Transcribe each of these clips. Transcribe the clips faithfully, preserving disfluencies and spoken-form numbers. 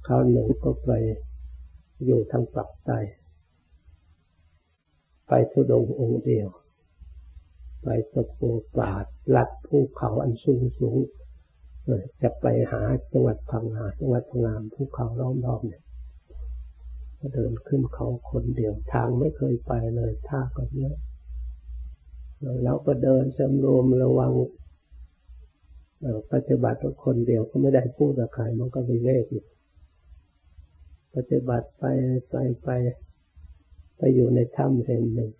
คราวหนึ่งก็ไปอยู่ทางปากใต้ไปธุดงค์องค์เดียวไปตะปูป่าลัดภูเขาอันสูงสูงจะไปหาจังหวัดพังงาจังหวัดพังงาภูเขาล้อมรอบเนี่ยก็เดินขึ้นเขาคนเดียวทางไม่เคยไปเลยท่าก็เยอะเราก็เดินสำรวมระวังปฏิบัติคนเดียวก็ไม่ได้พูดกับใครมันก็วิเวกอยู่ปฏิบัติไปไปไปไปอยู่ในถ้ำแห่งหนึ่ง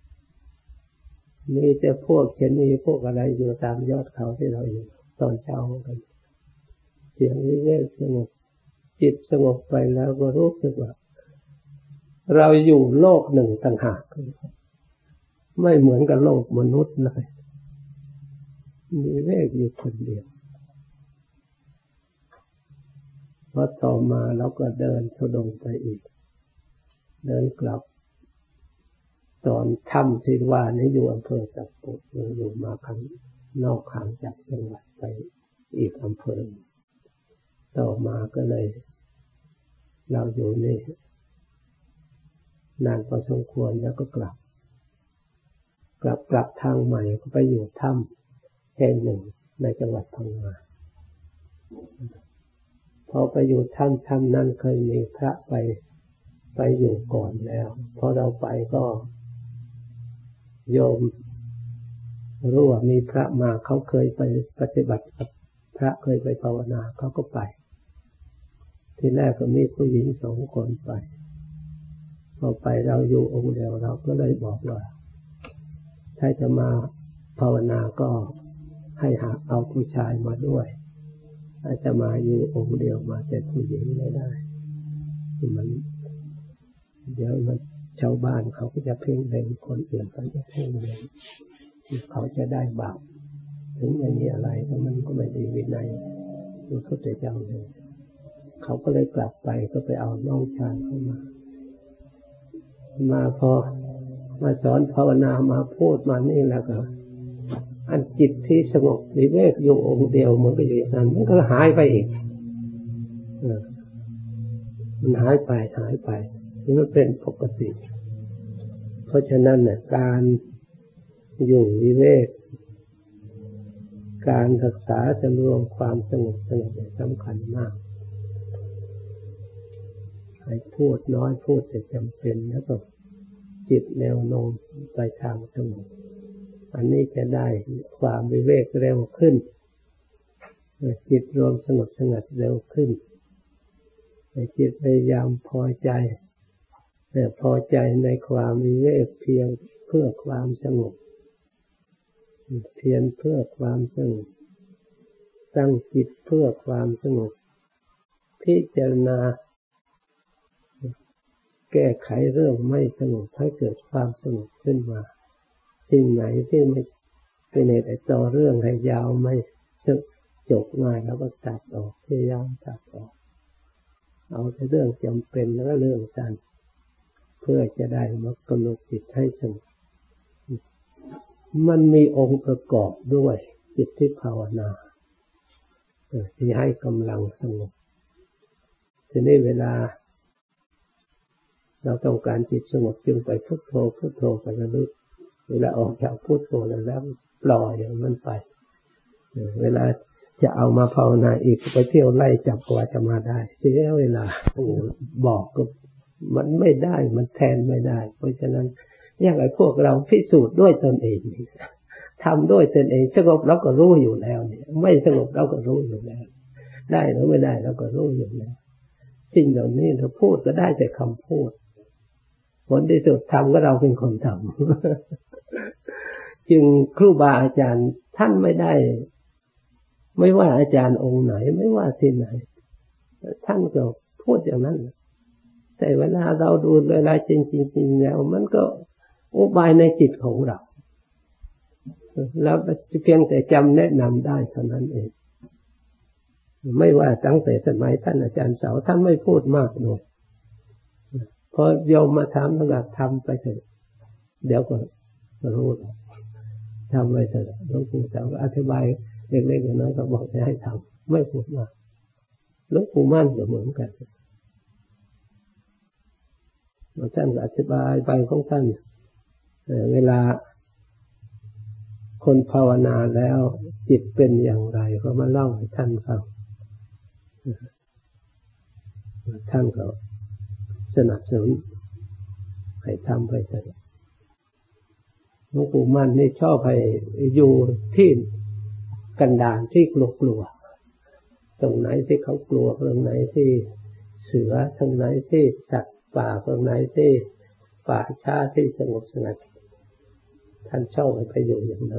มีแต่พวกเช่นนี้พวกอะไรอยู่ตามยอดเขาที่เราอยู่ตอนเช้ากันเสียงวิเวกสงบจิตสงบไปแล้วก็รู้สึกว่าเราอยู่โลกหนึ่งต่างหากไม่เหมือนกับโลกมนุษย์เลยมีวิเวกอยู่คนเดียวพอต่อมาเราก็เดินธุดงค์ไปอีกเดินกลับตอนถ้ำที่ว่านี้อยู่อำเภอตะปูอยู่มาข้างนอกห่างจากจังหวัดไปอีกอำเภอต่อมาก็เลยเราอยู่นี่นานพอสมควรแล้วก็กลับกลับกลับทางใหม่ก็ไปอยู่ถ้ำแห่งหนึ่งในจังหวัดพังงาพอไปอยู่ถ้ำถ้ำนั้นเคยมีพระไปไปอยู่ก่อนแล้วพอเราไปก็โยมรู้ว่ามีพระมาเขาเคยไปปฏิบัติกับพระเคยไปภาวนาเขาก็ไปทีแรกก็มีผู้หญิงสองคนไปพอไปเราอยู่องค์เดียวเราก็เลยบอกว่าถ้าจะมาภาวนาก็ให้หาเอาผู้ชายมาด้วยถ้าจะมาอยู่องค์เดียวมาแต่ผู้หญิงไม่ได้มันเดี๋ยวมันชาวบ้านเขาก็จะเพ่งเล็งคนอื่นเขาจะเพ่งเล็งเขาจะได้บาปถึงไม่มีอะไรแต่มันก็ไม่ดีวินัยดูเขาจะจำเลยเขาก็เลยกลับไปก็ไปเอาน้องชายเข้ามามาพอมาสอนภาวนามาพูดมานี่แล้วก็อันจิตที่สงบวิเวกอยู่องค์เดียวมันก็อยู่อย่างนั้นมันก็หายไปอีกมันหายไปหายไปนี่มันเป็นปกติเพราะฉะนั้นเนี่ยการอยู่วิเวกการรักษาสำรวมความสงบสงบสำคัญมากให้พูดน้อยพูดแต่จำเป็นแล้วก็จิตแนวโน้มไปทางสงบอันนี้จะได้ความวิเวกเร็วขึ้นจิตรวมสงบสงัดเร็วขึ้นจิตพยายามพอใจแต่พอใจในความวิเวกเพียงเพื่อความสงบเพียงเพื่อความสงบตั้งจิตเพื่อความสงบพิจารณาแก้ไขเรื่องไม่สงบให้เกิดความสงบขึ้นมาสิ่งไหนที่ไม่เป็นเหตุต่อเรื่องให้ยาวไม่จบง่ายแล้วก็ตัดออกพยายามตัดออกเอาแต่เรื่องจำเป็นแล้วก็เรื่องสั้นเพื่อจะได้มากำหนดจิตให้สงบมันมีองค์ประกอบด้วยจิตที่ภาวนาที่ให้กำลังสงบทีนี้เวลาเราต้องการจิตสงบจึงไปพุทโธพุทโธไประลึกเวลาออกจากพุทโธแล้วปล่อยมันไปเวลาจะเอามาภาวนาอีกไปเที่ยวไล่จับกว่าจะมาได้ทีนี้เวลาบอกก็มันไม่ได้มันแทนไม่ได้เพราะฉะนั้นอย่างไรพวกเราพิสูจน์ด้วยตนเองทำด้วยตนเองสงบเราก็รู้อยู่แล้วเนี่ยไม่สงบเราก็รู้อยู่แล้วได้หรือไม่ได้เราก็รู้อยู่แล้วสิ่งเหล่านี้เราพูดก็ได้แต่คำพูดผลที่สุดทำก็เราเป็นคนทำจึงครูบาอาจารย์ท่านไม่ได้ไม่ว่าอาจารย์องค์ไหนไม่ว่าที่ไหนท่านก็พูดอย่างนั้นแต่เวลาเราดูเวลาจริงๆแล้วมันก็อุบายในจิตของเราแล้วเพียงแต่จำแนะนำได้เท่านั้นเองไม่ว่าตั้งแต่สมัยท่านอาจารย์เสาท่านไม่พูดมากเลยพอโยมมาถามท่านก็ทำไปเถอะเดี๋ยวก็รู้ทำไปเถอะหลวงปู่เสาก็อธิบายเล็กๆน้อยๆก็บอกให้ทำไม่พูดมากหลวงปู่มั่นก็เหมือนกันท่านอธิบายไปของท่านเวลาคนภาวนาแล้วจิตเป็นอย่างไรก็มาเล่าให้ท่านฟังท่านก็สนับสนุนให้ทำไปเถิดหลวงปู่มั่นนี่ชอบให้อยู่ที่กันดารที่กลัวๆตรงไหนที่เขากลัวตรงไหนที่เสือตรงไหนที่สัตว์ป่าตรงไหนที่ป่าช้าที่สงบสงัดท่านชอบให้ไปอยู่อย่างนั้น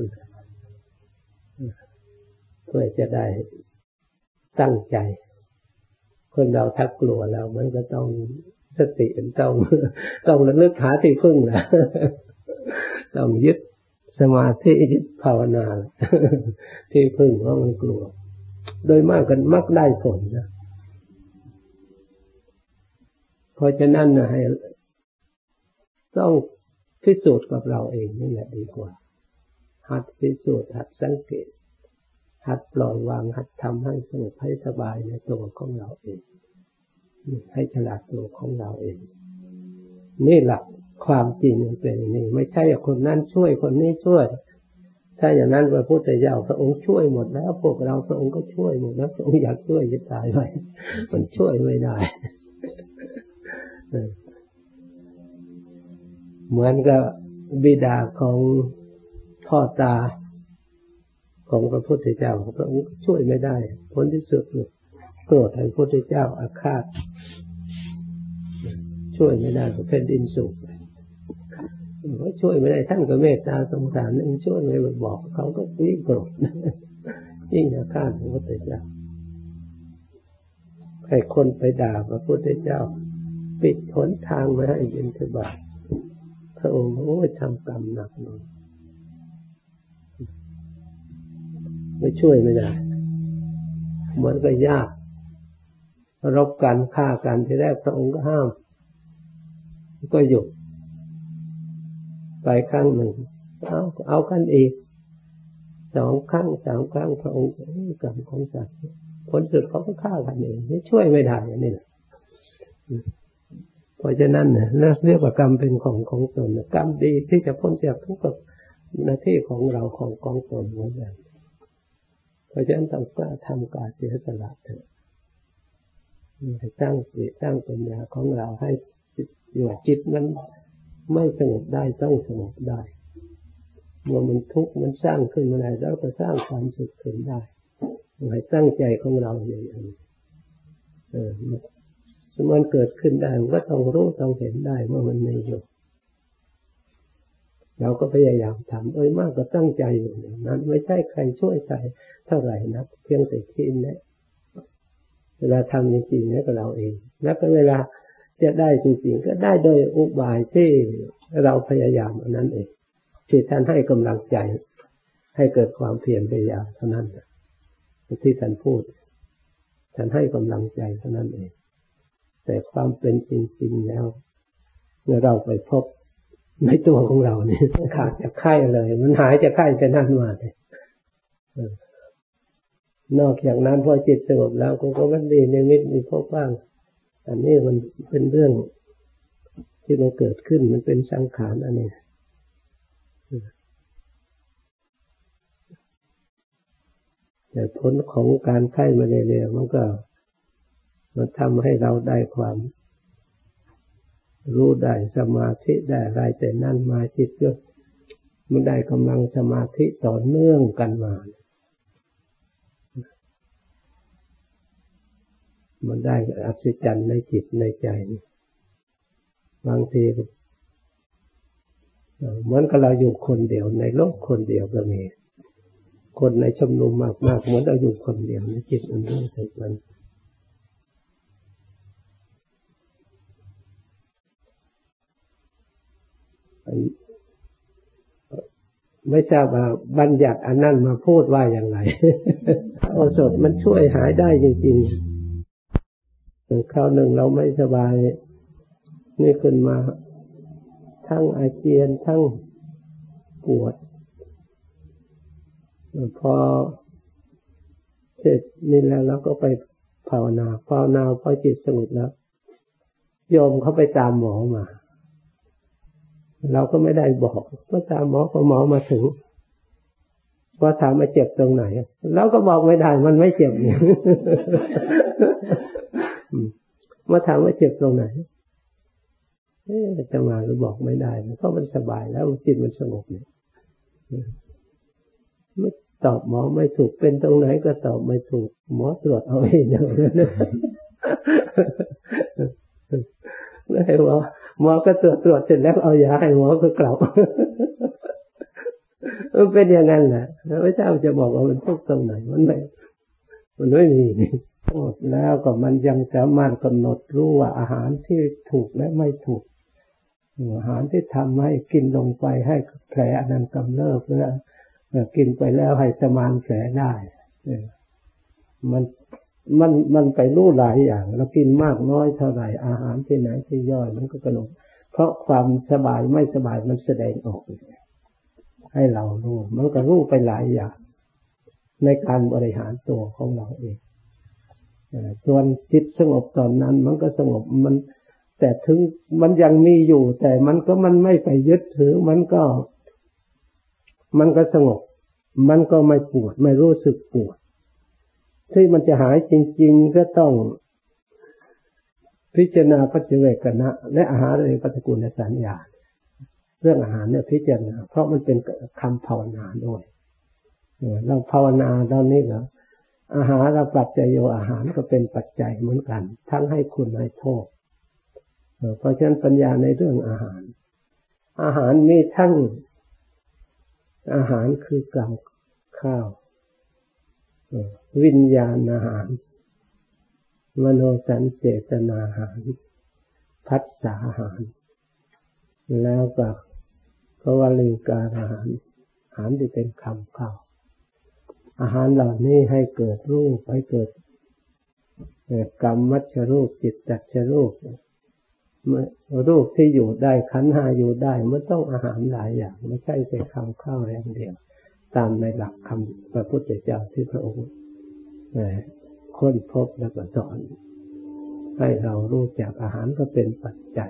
เพื่อจะได้ตั้งใจคนเราถ้ากลัวแล้วมันก็ต้องสติต้องต้องระลึกหาที่พึ่งนะต้องยึดสมาธิยึดภาวนาที่พึ่งเพราะมันกลัวโดยมากกันมักได้ผลนะเพราะฉะนั้นนะให้ต้องพิสูจน์กับเราเองนี่แหละดีกว่าหัดพิสูจน์หัดสังเกตหัดปล่อยวางหัดทำให้สงบให้สบายในตัวของเราเองให้ฉลาดตัวของเราเองนี่หลักความจริงมันเป็นอย่างนี้ไม่ใช่คนนั้นช่วยคนนี้ช่วยถ้าอย่างนั้นพระพุทธเจ้าพระองค์ช่วยหมดแล้วพวกเราพระองค์ก็ช่วยหมดแล้วพระองค์อยากช่วยจะตายไปมันช่วยไม่ได้เหมือนกับบิดาของพ่อตาของพระพุทธเจ้าพระองค์ช่วยไม่ได้ผลที่สุดโกรธให้พระพุทธเจ้าอาฆาตช่วยไม่ได้เพราะแผ่นดินสุกเขาช่วยไม่ได้ท่านก็เมตตาสงสารนั่นช่วยไม่บอกเขาก็ยิ่งโกรธยิ่งอาฆาตพระพุทธเจ้าให้คนไปด่าพระพุทธเจ้าปิดหนทางไม่ให้บิณฑบาตพระองค์โอ้ยทำกรรมหนักหน่อยไม่ช่วยไม่ได้เหมือนกับญาติรบกันฆ่ากันที่แรกพระองค์ก็ห้ามก็หยุดไปครั้งหนึ่งเอาเอากันอีกสองครั้งสามครั้งพระองค์กรรมของสัตว์ผลสุดเขาก็ฆ่ากันเองไม่ช่วยไม่ได้นี่แหละเพราะฉะนั้นเนี่ยเรียกว่ากรรมเป็นของของตนกรรมดีที่จะพ้นจากทุกข์หน้าที่ของเราของกองตนเหมือนกันเพราะฉะนั้นต้องกล้าทำการเสียสละเถอะให้ตั้งสติตั้งปัญญาของเราให้อยู่จิตมันไม่สงบได้ต้องสงบได้เมื่อมันทุกข์มันสร้างขึ้นมาได้แล้วก็สร้างความสุขขึ้นได้ให้ตั้งใจของเราอย่างนี้เออมันเกิดขึ้นได้มันก็ต้องรู้ต้องเห็นได้ว่ามันมีอยู่เราก็พยายามทำโดยมากก็ตั้งใจอยู่นั้นไม่ใช่ใครช่วยใครเท่าไหร่นะเพียงแต่คิดเนี่ยเวลาทำจริงๆเนี่ยก็เราเองแล้วก็เวลาจะได้จริงๆก็ได้โดยอุบายที่เราพยายามอันนั้นเองที่ท่านให้กำลังใจให้เกิดความเพียรพยายามเท่านั้นที่ท่านพูดท่านให้กำลังใจเท่านั้นเองแต่ความเป็นจริงๆแล้วเมื่อเราไปพบในตัวของเราเนี่ยขาดจากไข้เลยมันหายจากไข้จะนั่นมาเลยนอกจากนั้นพอจิตสงบแล้วก็มันดีในมิตมีพบบ้างอันนี้มันเป็นเรื่องที่มันเกิดขึ้นมันเป็นสังขารอันนี้แต่ผลของการไข้มาเรื่อยๆมันก็มันทำให้เราได้ความรู้ได้สมาธิได้อะไรแต่นั่นมาจิตก็มันได้กำลังสมาธิต่อเนื่องกันมามันได้อัศจรรย์ในจิตในใจบางทีเหมือนกับเราอยู่คนเดียวในโลกคนเดียวก็มีคนในชุมนุมมากๆเหมือนเราอยู่คนเดียวในจิตมันรู้สึกมันไม่ทราบว่าบัญญัติอันนั้นมาพูดว่าอย่างไรโอสถมันช่วยหายได้จริงๆคราวหนึ่งเราไม่สบายนี่ขึ้นมาทั้งอาเจียนทั้งปวดพอเสร็จนี่แล้วเราก็ไปภาวนาภาวนาพอจิตสงบแล้วโยมเขาไปตามหมอมาเราก็ไม่ได้บอกก็ตามหมอพอหมอมาถึงว่าถามมาเจ็บตรงไหนเราก็บอกไม่ได้มันไม่เจ็บเนี่ยมาถามว่าเจ็บตรงไหนเอ๊ะจะมาหรือบอกไม่ได้เพราะมันสบายแล้วจิตมันสงบเนี่ยไม่ตอบหมอไม่ถูกเป็นตรงไหนก็ตอบไม่ถูกหมอตรวจเอาเองอย่างนั้นเลยหมอหมอก็ตรวจตรวจเสร็จแล้วเอายาให้หมอก็กลับมันเป็นอย่างนั้นแหละแล้วพระเจ้าจะบอกว่ามันทุกตรงไหนมันไม่มันไม่มีหมดแล้วก็มันยังสามารถกำหนดรู้ว่าอาหารที่ถูกและไม่ถูกอาหารที่ทำให้กินลงไปให้แผลอันนั้นกำเริบแล้วกินไปแล้วให้สมานแผลได้มันมันมันไปรู้หลายอย่างเรากินมากน้อยเท่าไหร่อาหารที่ไหนที่ย่อยมันก็กระโดดเพราะความสบายไม่สบายมันแสดงออกให้เรารู้มันก็รู้ไปหลายอย่างในการบริหารตัวของเราเองส่วนจิตสงบตอนนั้นมันก็สงบมันแต่ถึงมันยังมีอยู่แต่มันก็มันไม่ไปยึดถือมันก็มันก็สงบมันก็ไม่ปวดไม่รู้สึกปวดที่มันจะหายจริงๆก็ต้องพิจารณาปัจเจเวกนะและอาหารในปฏิกูลสัญญาเรื่องอาหารเนี่ยพิจารณาเพราะมันเป็นคำภาวนาด้วยเราภาวนาตอนนี้เหรออาหารเราปัจจัยโยอาหารก็เป็นปัจจัยเหมือนกันทั้งให้คุณให้โทษเพราะฉะนั้นปัญญาในเรื่องอาหารอาหารมีทั้งอาหารคือกรรมข้าววิญญาณอาหารมโนสัญเจตนาอาหารภัสสะอาหารแล้วก็ภวลิงการอาหารอาหารที่เป็นคำข้าวอาหารเหล่านี้ให้เกิดรูปให้เกิดกรรมมัจฉรูปจิตตัจฉรูปรูปที่อยู่ได้ขันธ์ห้าอยู่ได้มันต้องอาหารหลายอย่างไม่ใช่แต่คำข้าวอย่างเดียวตามในหลักคำพระพุทธเจ้าที่พระองค์ค้นพบและก็สอนให้เรารู้จักอาหารก็เป็นปัจจัย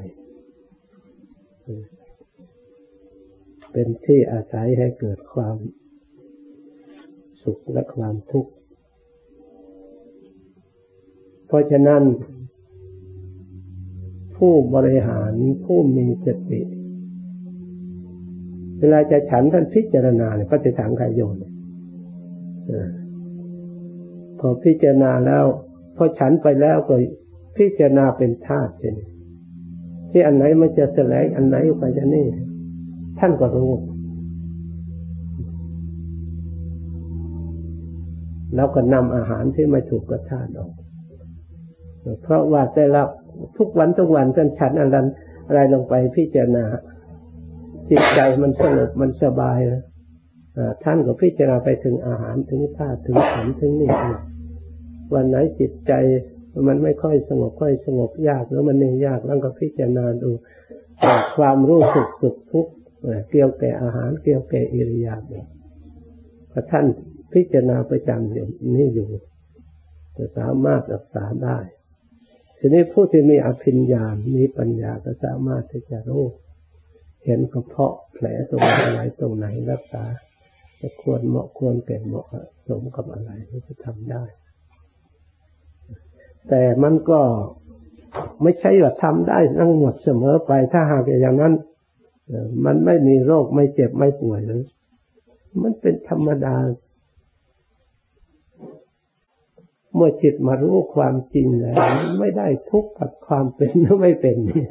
เป็นที่อาศัยให้เกิดความสุขและความทุกข์เพราะฉะนั้นผู้บริหารผู้มีสติเวลาจะฉันท่านพิจารณาเนี่ยปฏิสังขารโยนพอพิจารณาแล้วพอฉันไปแล้วก็พิจารณาเป็นธาตุเช่นที่อันไหนมันจะแสลงอันไหนไปจะนี่ท่านก็รู้แล้วก็นำอาหารที่ไม่ถูกกับธาตุออกเพราะว่าแต่ละทุกวันทุกวันท่านฉันอะไรอะไรลงไปพิจารณาจิตใจมันสงบมันสบายนะท่านก็พิจารณาไปถึงอาหารถึงธาตุถึงขันธ์ถึงนี่วันไหนจิตใจมันไม่ค่อยสงบค่อยสงบยากแล้วมันนี่ยากแล้วก็พิจารณาดูความรู้สึกสุขทุกข์เกี่ยวกับอาหารเกี่ยวกับอิริยาบถพอท่านพิจารณาประจำอย่างนี้อยู่จะสามารถรักษาได้ทีนี้ผู้ที่มีอภิญญามีปัญญาก็สามารถที่จะรู้เห็นกระเพาะแผลตรงไหนตรงไหนรักษาจะควรเหมาะควรแก่เหมาะสมกับอะไรที่จะทำได้แต่มันก็ไม่ใช่ว่าทำได้ทั้งหมดเสมอไปถ้าหากอย่างนั้นมันไม่มีโรคไม่เจ็บไม่ป่วยเลยมันเป็นธรรมดาเมื่อจิตมารู้ความจริงแล้วไม่ได้ทุกข์กับความเป็นหรือไม่เป็นเนี่ย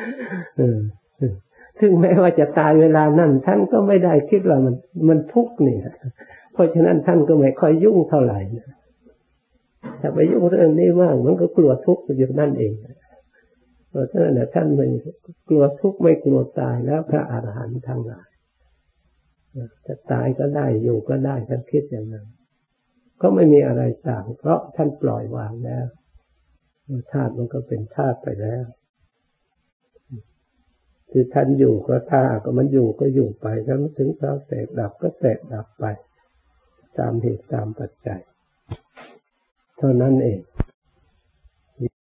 ถึงแม้ว่าจะตายเวลานั้นท่านก็ไม่ได้คิดว่ามันมันทุกข์เนี่ยเพราะฉะนั้นท่านก็ไม่ค่อยยุ่งเท่าไหร่ถ้าไปยุ่งเรื่องนี้มากมันก็กลัวทุกข์อยู่นั่นเองเพราะฉะนั้นท่านไม่กลัวทุกข์ไม่กลัวตายแล้วพระอรหันต์ทั้งหลายจะตายก็ได้อยู่ก็ได้ท่านคิดอย่างนั้นก็ไม่มีอะไรต่างเพราะท่านปล่อยวางแล้วธาตุมันก็เป็นธาตุไปแล้วคือท่านอยู่ก็ธาตุก็มันอยู่ก็อยู่ไปถ้ามันถึงคราวแตกดับก็แตกดับไปตามเหตุตามปัจจัยเท่านั้นเอง